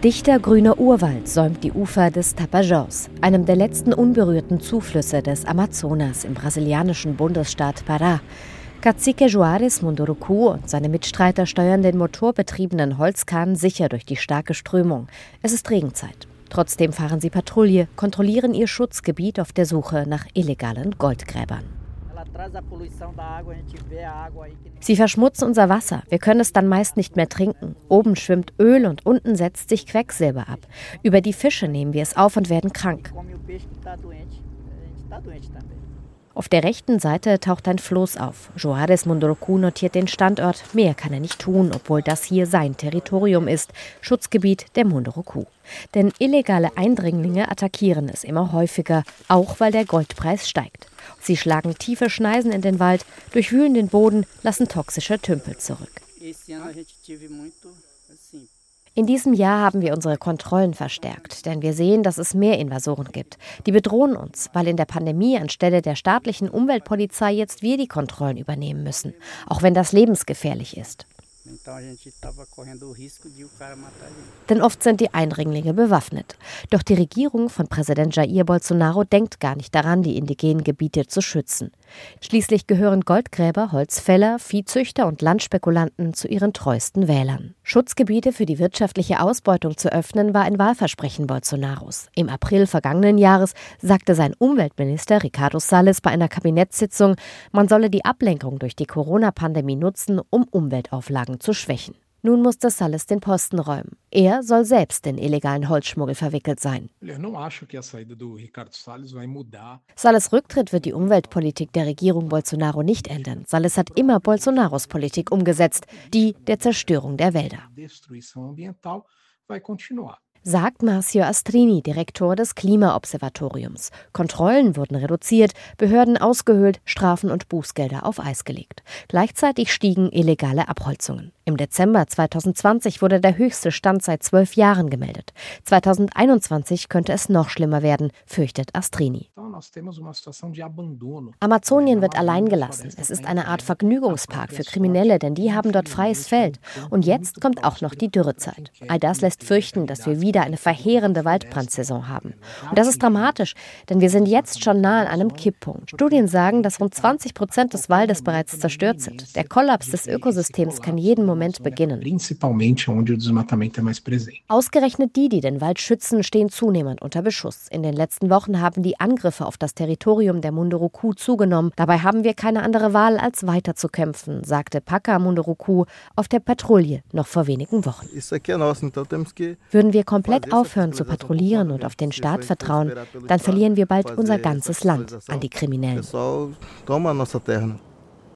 Dichter grüner Urwald säumt die Ufer des Tapajós, einem der letzten unberührten Zuflüsse des Amazonas im brasilianischen Bundesstaat Pará. Cacique Juarez Munduruku und seine Mitstreiter steuern den motorbetriebenen Holzkahn sicher durch die starke Strömung. Es ist Regenzeit. Trotzdem fahren sie Patrouille, kontrollieren ihr Schutzgebiet auf der Suche nach illegalen Goldgräbern. Sie verschmutzen unser Wasser. Wir können es dann meist nicht mehr trinken. Oben schwimmt Öl und unten setzt sich Quecksilber ab. Über die Fische nehmen wir es auf und werden krank. Auf der rechten Seite taucht ein Floß auf. Juarez Munduruku notiert den Standort. Mehr kann er nicht tun, obwohl das hier sein Territorium ist, Schutzgebiet der Munduruku. Denn illegale Eindringlinge attackieren es immer häufiger, auch weil der Goldpreis steigt. Sie schlagen tiefe Schneisen in den Wald, durchwühlen den Boden, lassen toxische Tümpel zurück. In diesem Jahr haben wir unsere Kontrollen verstärkt, denn wir sehen, dass es mehr Invasoren gibt. Die bedrohen uns, weil in der Pandemie anstelle der staatlichen Umweltpolizei jetzt wir die Kontrollen übernehmen müssen, auch wenn das lebensgefährlich ist. Denn oft sind die Eindringlinge bewaffnet. Doch die Regierung von Präsident Jair Bolsonaro denkt gar nicht daran, die indigenen Gebiete zu schützen. Schließlich gehören Goldgräber, Holzfäller, Viehzüchter und Landspekulanten zu ihren treuesten Wählern. Schutzgebiete für die wirtschaftliche Ausbeutung zu öffnen, war ein Wahlversprechen Bolsonaros. Im April vergangenen Jahres sagte sein Umweltminister Ricardo Salles bei einer Kabinettssitzung, man solle die Ablenkung durch die Corona-Pandemie nutzen, um Umweltauflagen zu schwächen. Nun musste Salles den Posten räumen. Er soll selbst in illegalen Holzschmuggel verwickelt sein. Salles Rücktritt wird die Umweltpolitik der Regierung Bolsonaro nicht ändern. Salles hat immer Bolsonaros Politik umgesetzt, die der Zerstörung der Wälder. Sagt Marcio Astrini, Direktor des Klimaobservatoriums. Kontrollen wurden reduziert, Behörden ausgehöhlt, Strafen und Bußgelder auf Eis gelegt. Gleichzeitig stiegen illegale Abholzungen. Im Dezember 2020 wurde der höchste Stand seit 12 Jahren gemeldet. 2021 könnte es noch schlimmer werden, fürchtet Astrini. Amazonien wird allein gelassen. Es ist eine Art Vergnügungspark für Kriminelle, denn die haben dort freies Feld. Und jetzt kommt auch noch die Dürrezeit. All das lässt fürchten, dass wir wieder eine verheerende Waldbrandsaison haben. Und das ist dramatisch, denn wir sind jetzt schon nahe an einem Kipppunkt. Studien sagen, dass rund 20% des Waldes bereits zerstört sind. Der Kollaps des Ökosystems kann jeden Moment beginnen. Ausgerechnet die den Wald schützen, stehen zunehmend unter Beschuss. In den letzten Wochen haben die Angriffe auf das Territorium der Munduruku zugenommen. Dabei haben wir keine andere Wahl, als weiterzukämpfen, sagte Paca Munduruku auf der Patrouille noch vor wenigen Wochen. Würden wir komplett aufhören zu patrouillieren und auf den Staat vertrauen, dann verlieren wir bald unser ganzes Land an die Kriminellen.